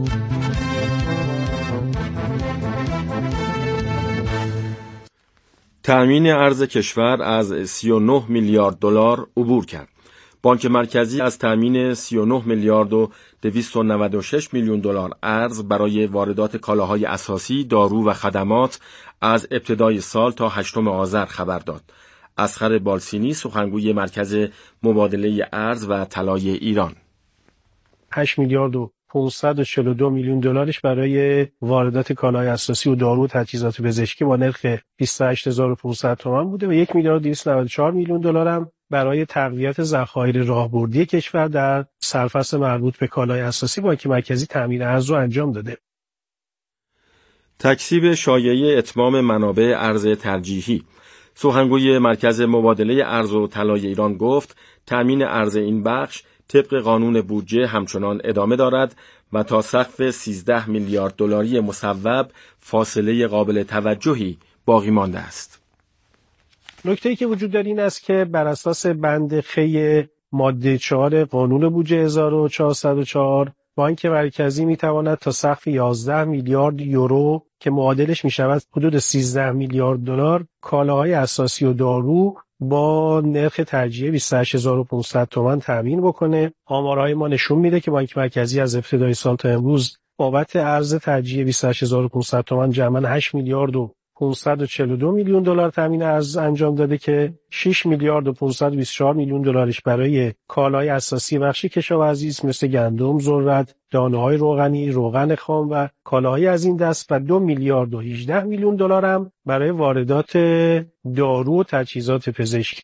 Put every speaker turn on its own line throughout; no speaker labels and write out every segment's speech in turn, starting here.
تأمین ارز کشور از 39 میلیارد دلار عبور کرد. بانک مرکزی از تأمین 39 میلیارد و 296 میلیون دلار ارز برای واردات کالاهای اساسی، دارو و خدمات از ابتدای سال تا 8 آذر خبر داد. اصغر بالسینی، سخنگوی مرکز مبادله ارز و طلای ایران:
8 میلیارد و 542 میلیون دلارش برای واردات کالاهای اساسی و دارو و تجهیزات پزشکی با نرخ 28500 تومان بوده و 1 میلیارد و 294 میلیون دلار هم برای تقویت ذخایر راهبردی کشور در سرفصل مربوط به کالای اساسی بانک مرکزی تامین ارز رو انجام داده.
تکذیب شایعه اتمام منابع ارز ترجیحی: سخنگوی مرکز مبادله ارز و طلای ایران گفت تامین ارز این بخش طبق قانون بودجه همچنان ادامه دارد و تا سقف 13 میلیارد دلاری مصوب فاصله قابل توجهی باقی مانده است.
نکته‌ای که وجود داره این است که بر اساس بند خ ماده 4 قانون بودجه 1404 بانک مرکزی میتواند تا سقف 11 میلیارد یورو که معادلش میشود حدود 13 میلیارد دلار کالاهای اساسی و دارو با نرخ ترجیحی 28500 تومان تامین بکنه. آمارهای ما نشون میده که بانک مرکزی از ابتدای سال تا امروز بابت ارز ترجیحی 28500 تومان جمعاً 8 میلیارد و 542 میلیون دلار تامین ارز انجام داده که 6 میلیارد و 524 میلیون دلارش برای کالای اساسی بخش کشاورزی است مثل گندم، ذرت، دانه‌های روغنی، روغن خام و کالاهای از این دست و 2 میلیارد و 18 میلیون دلار هم برای واردات دارو و تجهیزات پزشکی.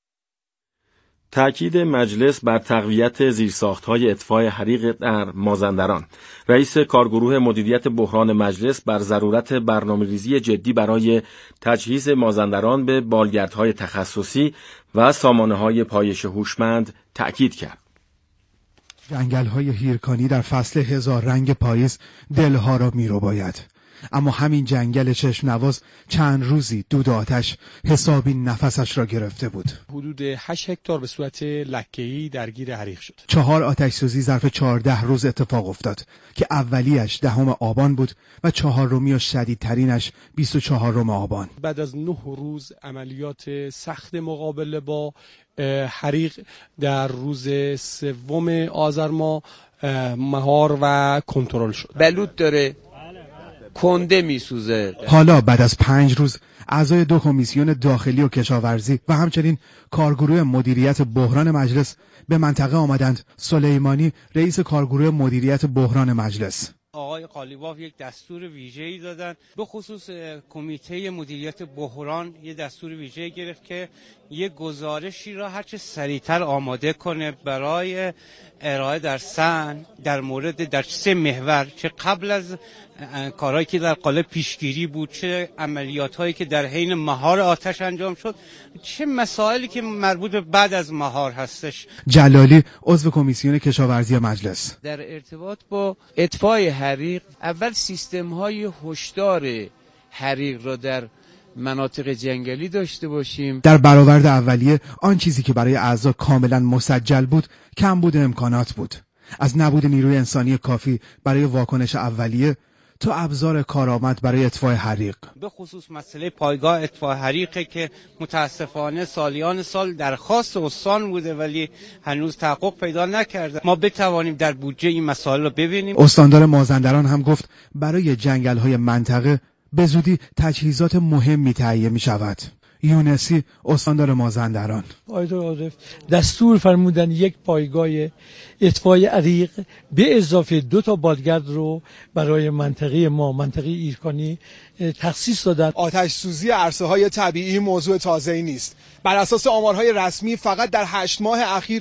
تأکید مجلس بر تقویت زیرساخت‌های اطفاء حریق در مازندران: رئیس کارگروه مدیریت بحران مجلس بر ضرورت برنامه‌ریزی جدی برای تجهیز مازندران به بالگردهای تخصصی و سامانه‌های پایش هوشمند تأکید کرد.
جنگل‌های هیرکانی در فصل هزار رنگ پاییز دلها را می‌رباید. اما همین جنگل چشم نواز چند روزی دود آتش حسابی نفسش را گرفته بود.
حدود 8 هکتار به صورت لکه‌ای درگیر حریق شد.
4 آتش سوزی ظرف 14 روز اتفاق افتاد که اولیش 10 آبان بود و چهارمی و شدیدترینش 24 آبان.
بعد از 9 روز عملیات سخت مقابله با حریق در روز 3 آذر ماه مهار و کنترل شد.
بلوط داره، کنده میسوزه.
حالا بعد از 5 روز اعضای 2 کمیسیون داخلی و کشاورزی و همچنین کارگروه مدیریت بحران مجلس به منطقه آمدند. سلیمانی رئیس کارگروه مدیریت بحران مجلس:
آقای قالیباف یک دستور ویژه‌ای دادن، به خصوص کمیته مدیریت بحران یه دستور ویژه‌ای گرفت که یه گزارشی را هرچه سریعتر آماده کنه برای ارائه در سن در مورد در 3 محور، چه قبل از کارهایی که در قالب پیشگیری بود، چه عملیات‌هایی که در حین مهار آتش انجام شد، چه مسائلی که مربوط به بعد از مهار هستش.
جلالی عضو کمیسیون کشاورزی مجلس:
در ارتباط با اطفای حریق اول سیستم‌های هشدار حریق را در مناطق جنگلی داشته باشیم.
در برآورد اولیه آن چیزی که برای اعضا کاملا مسجل بود کمبود امکانات بود، از نبود نیروی انسانی کافی برای واکنش اولیه تا ابزار کارآمد برای اطفاء حریق.
به خصوص مسئله پایگاه اطفاء حریقه که متاسفانه سالیان سال درخواست استان بوده ولی هنوز تحقق پیدا نکرده. ما بتوانیم در بودجه این مسائل رو ببینیم.
استاندار مازندران هم گفت برای جنگل‌های منطقه به زودی تجهیزات مهمی تهیه می‌شود. یونسی استاندار مازندران:
آقای عارف دستور فرمودن یک پایگاه اطفای حریق به اضافه 2 بالگرد رو برای منطقه ما، منطقه ایرکانی تخصیص دادن.
آتش سوزی عرصه‌های طبیعی موضوع تازه‌ای نیست. بر اساس آمارهای رسمی فقط در 8 ماه اخیر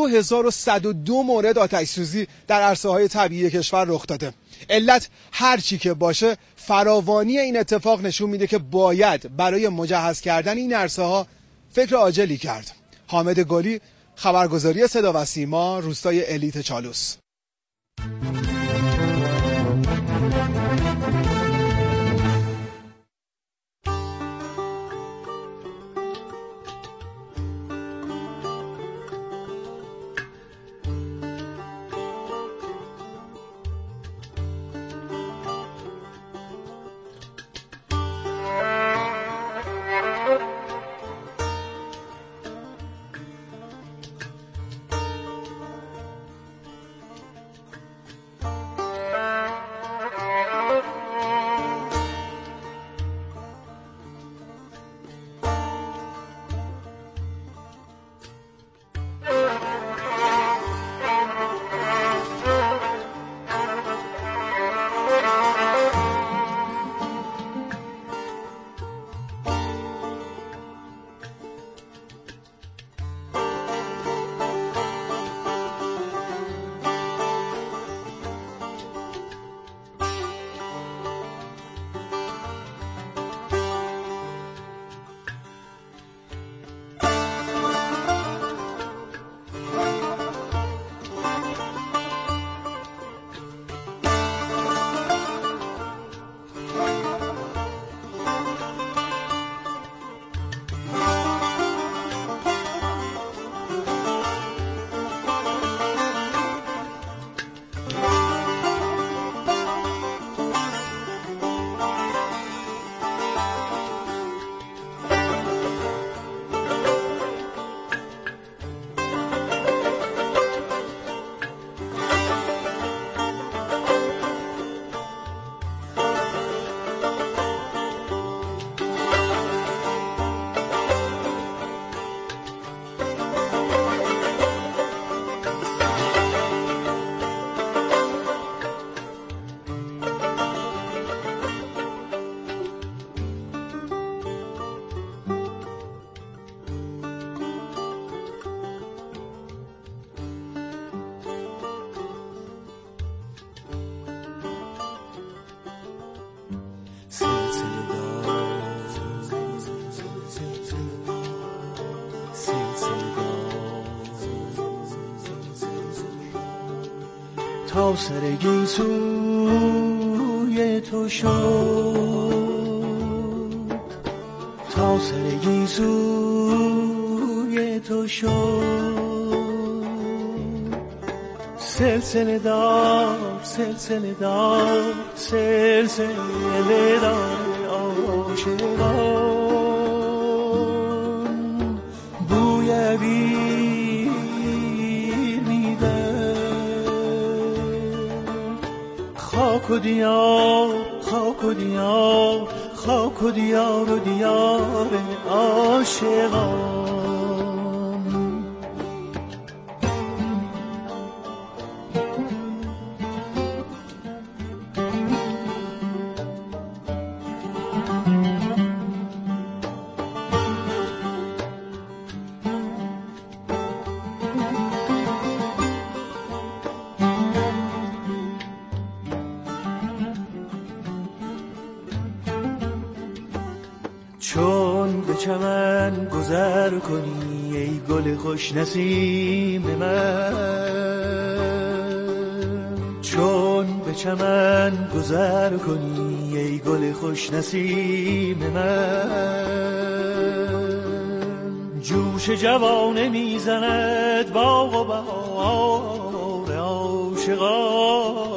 2102 مورد آتش سوزی در عرصه‌های طبیعی کشور رخ داده. علت هر چی که باشه فراوانی این اتفاق نشون میده که باید برای مجهز کردن این عرصه‌ها فکر عاجلی کرد. حامد گلی، خبرگزاری صدا و سیما، روستای الیت چالوس.
تا سر گیسوی تو شد، تا سر گیسوی تو شد. سلسله دار سلسله دار سلسله دار عاشقان، بوی عبیر میده. خاک و دیار خاک و دیار خاک و دیار و دیار عاشقان. چون به چمن گذر کنی ای گل خوش نسیم من، چون به چمن گذر کنی ای گل خوش نسیم من. جوش جوانه میزند باغ و بهار عاشقان.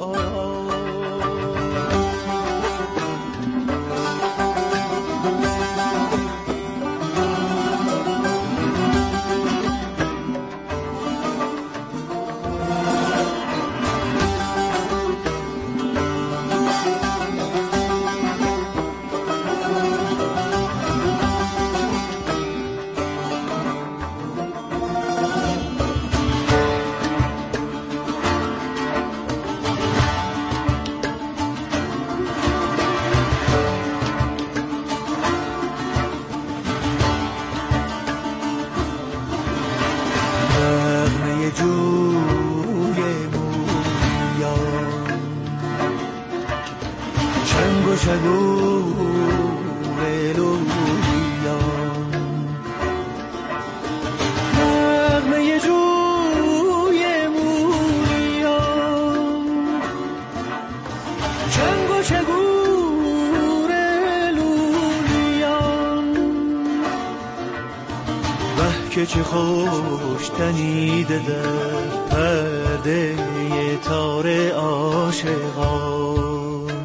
که چه خوش تنیده در پرده تار عاشقان.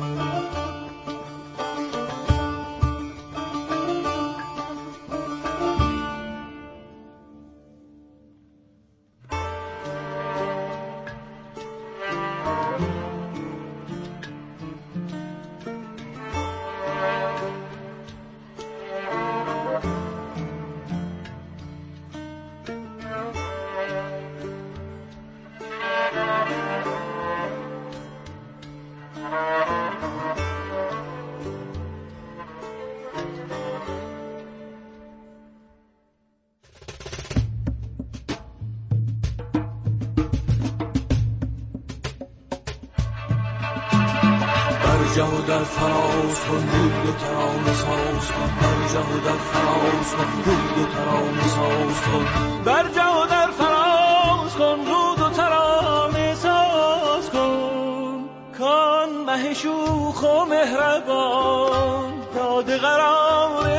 جهو در فراز کن بود و ترانه ساز کن، بر جهو در فراز کن بود و ترانه ساز کن، بر جهو در فراز کن بود و ترانه ساز کن. کان مه شوخ و مهربان داده قرار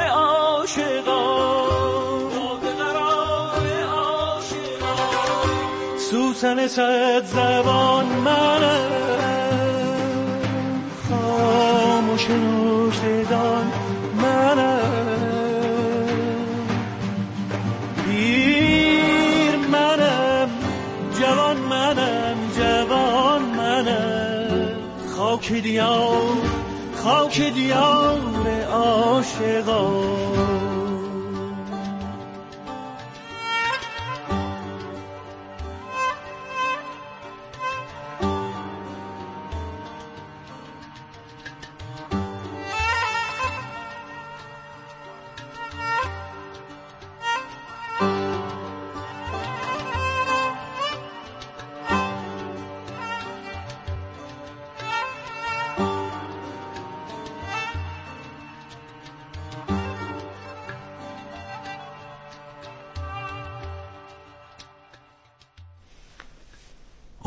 عاشقان، داده قرار عاشقان. سوسن صد زبان منم خاموش نوشدان منم، پیر منم جوان منم جوان منم. خاک دیار خاک دیار عاشقان.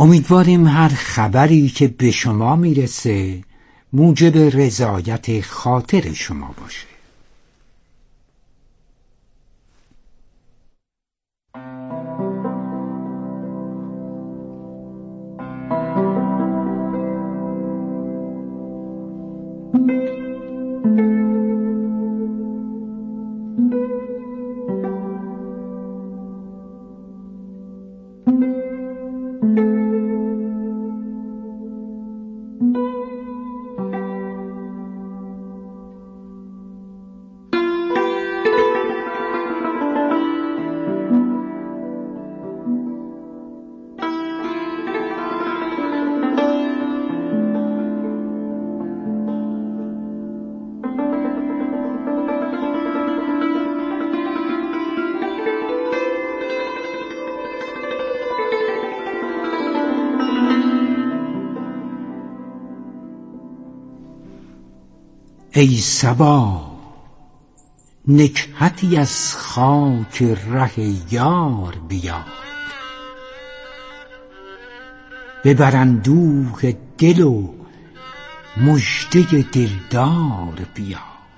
امیدواریم هر خبری که به شما میرسه موجب رضایت خاطر شما باشه. ای صبا نکهتی از خاک ره یار بیار، ببر اندوه دل و مژده دلدار بیار.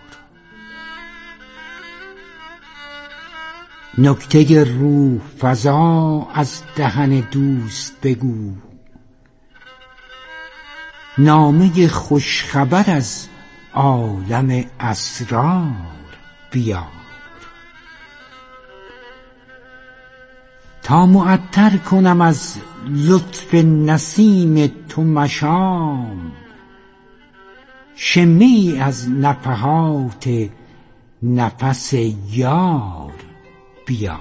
نکته روح فزا از دهن دوست بگو، نامه خوشخبر از عالم اسرار بیار. تا معطر کنم از لطف نسیم تو مشام، شمه‌ای از نفحات نفس یار بیار.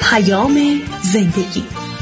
زندگی.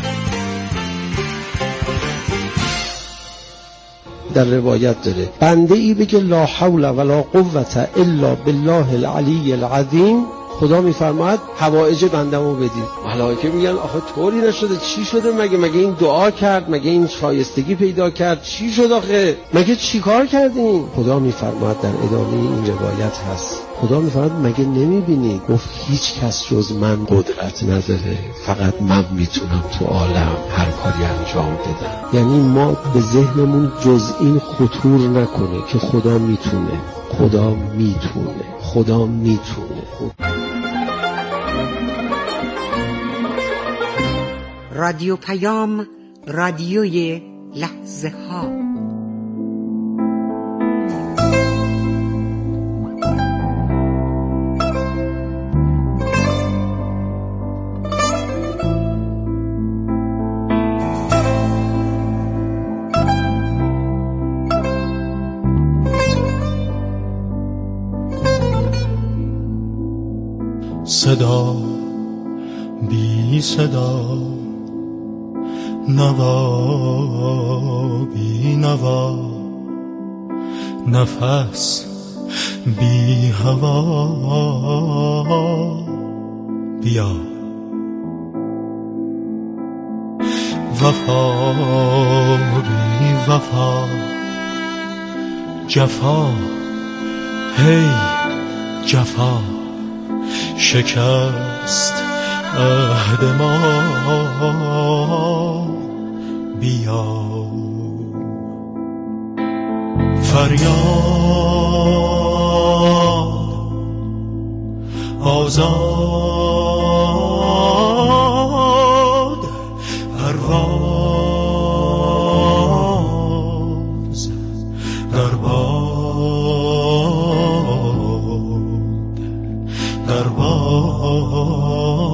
در روایت داره بنده ای بگه لا حول ولا قوة الا بالله العلی العظیم، خدا میفرماید حوائج بندمو بدید. ملائکه میگن آخه طوری نشده، چی شده؟ مگه این دعا کرد؟ مگه این شایستگی پیدا کرد؟ چی شد آخه؟ مگه چی کار کردین؟ خدا میفرماید در ادامه این روایت هست، خدا میفرماید مگه نمیبینی؟ گفت هیچ کس جز من قدرت نداره، فقط من میتونم تو عالم هر کاری انجام بدم. یعنی ما به ذهنمون جز این خطور نکنه که خدا میتونه، خدا میتونه، خدا میتونه.
رادیو پیام، رادیوی لحظه ها.
صدا بی صدا، نوا بی نوا، نفس بی هوا. بیا وفا بی وفا، جفا هی جفا، شکست عهد ما. بیا فریاد آزاد، پرواز در باد، در باد.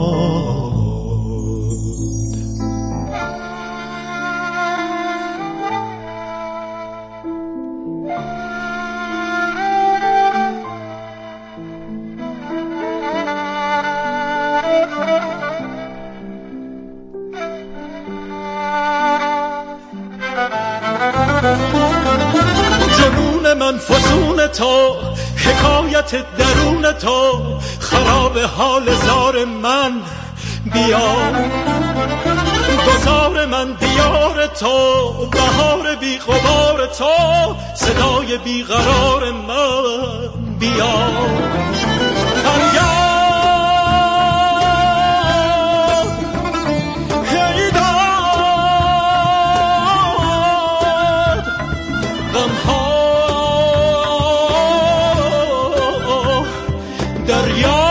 جنون من فسون تو، حکایت درون تو، خراب حال زار من. بیا گذار من دیار تو، بهار بی غبار تو، صدای بی قرار من. بیا فریاد هی داد، غمها دریا.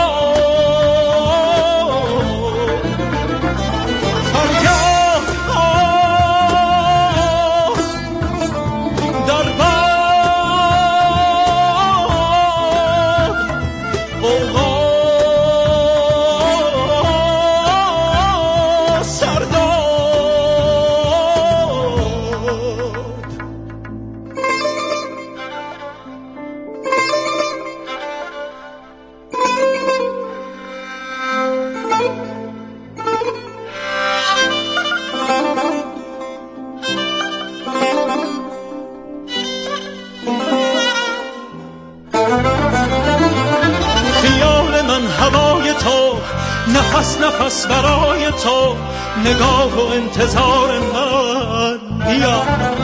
نفس نفس برای تو، نگاه و انتظار من. بیا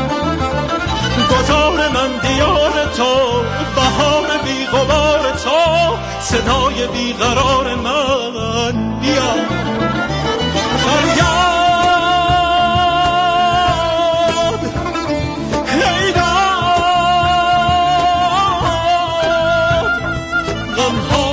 گذار من دیار تو، بهار بی غبار تو، صدای بی قرار من. بیا فریاد هی داد، غمها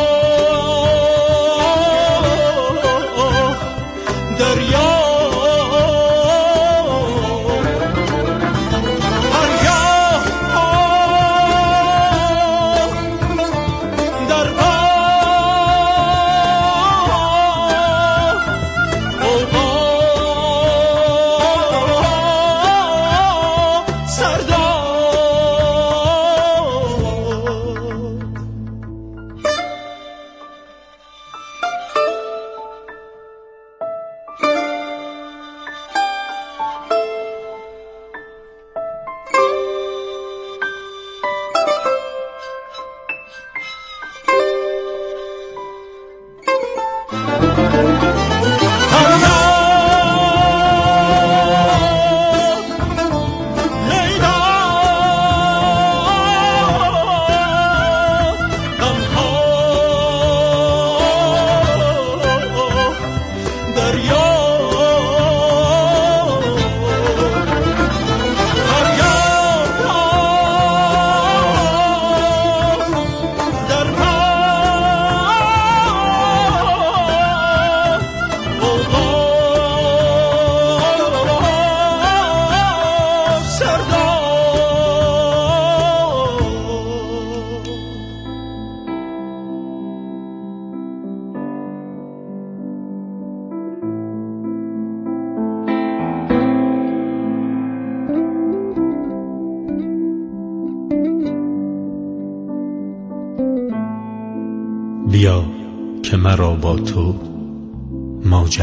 بیا که مرا با تو ماجرا